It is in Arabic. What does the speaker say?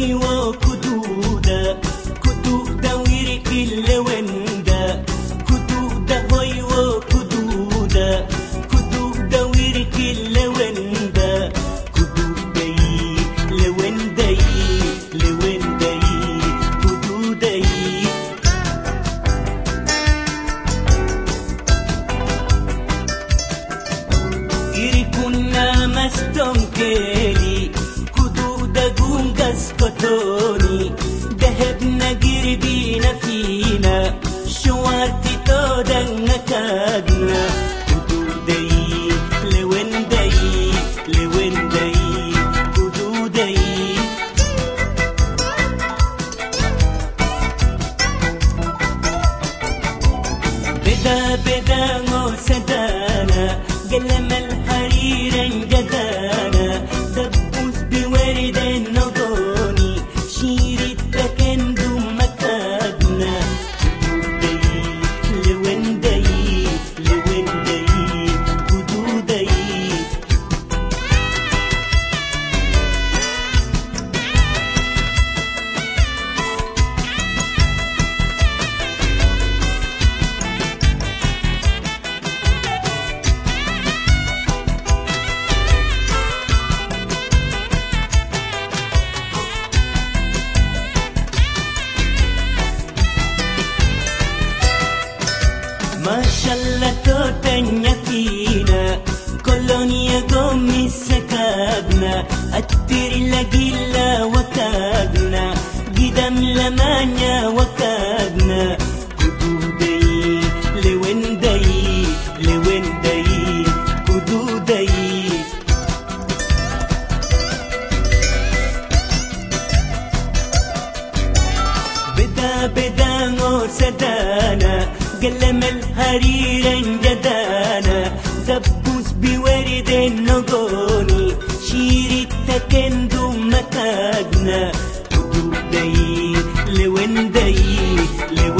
أيوة كدودة كدودة ويركي اللوندا كدودة أيوة كدودة كدودة ويركي اللوندا كدودة لوندا لوندا كدودة يركونا مستم كيلي كدودة جونجس كتوني دهبنا جربينا فينا شوارتي تودنا كادنا كدودة لوندا لوندا كدودة بدا بدا موسدانا قلم الحرير انجدانا دبوس بورد النضوني شير التكندو مكادنا لوندي لوندي كدودي ما شاء الله توتنيا فينا كولونيا قومي سكابنا أتري لقيلا وكابنا قدام لمانيا وكابنا كدودي لوندي لوندي كدودي بدا بدا موسدانا قلم الحرير انجدانا دبوس بورد النقوني شير التكندو مكادنا كدودي لوندي